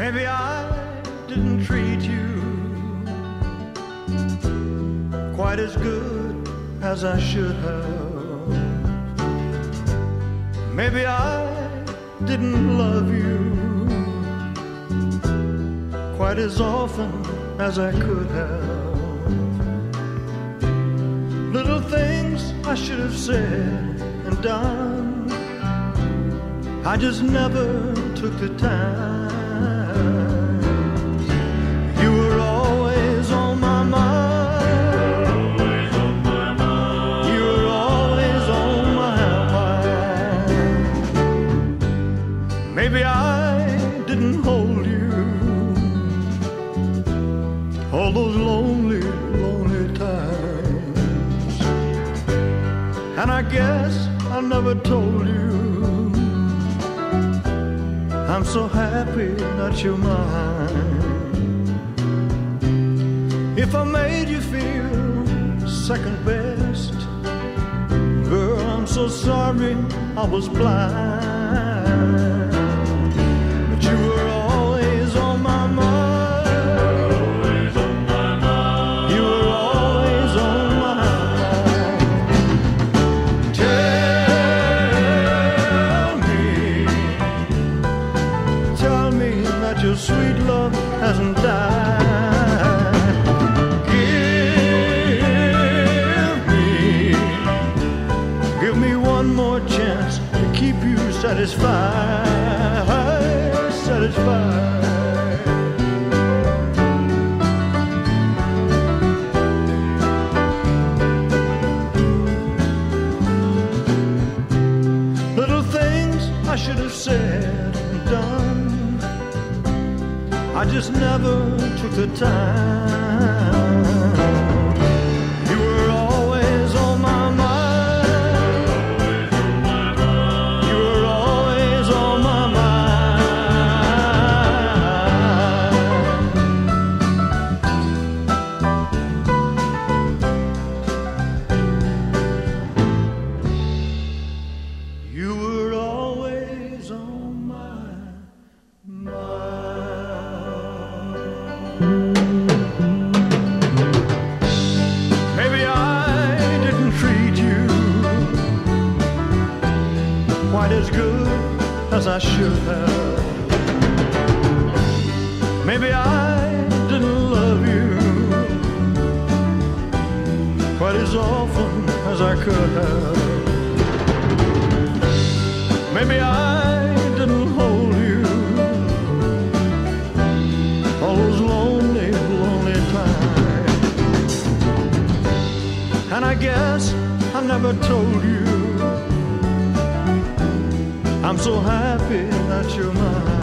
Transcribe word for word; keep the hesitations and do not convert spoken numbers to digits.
Maybe I didn't treat you quite as good as I should have. Maybe I didn't love you quite as often as I could have. Little things I should have said and done, I just never took the time. You were always on my mind. Always on my mind. You were always on my mind. Maybe I didn't hold you all those lonely, lonely times. And I guess I never told you I'm so happy that you're mine. If I made you feel second best, girl, I'm so sorry I was blind. But you were always on my mind. Always on my mind. You were always on my mind. Tell me, tell me that your sweet love hasn't died. Give me, give me one more chance to keep you satisfied, satisfied. Little things I should have said and done, I just never took the time. You were always on my mind. You were always on my mind. You were always on my Maybe I didn't treat you quite as good as I should have. Maybe I didn't love you quite as often as I could have. Maybe I didn't hold you all those lonely, lonely times. And I guess I never told you I'm so happy that you're mine.